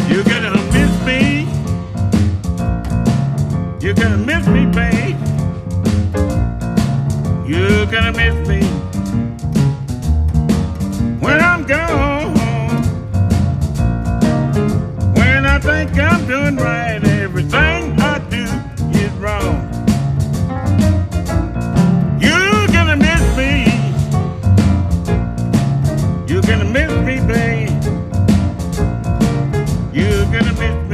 You're gonna miss me. You're gonna miss me, babe. You're gonna miss me when I'm gone. When I think I'm doing right, everything I do is wrong. You're gonna miss me. You're gonna miss me, babe. You're gonna miss me.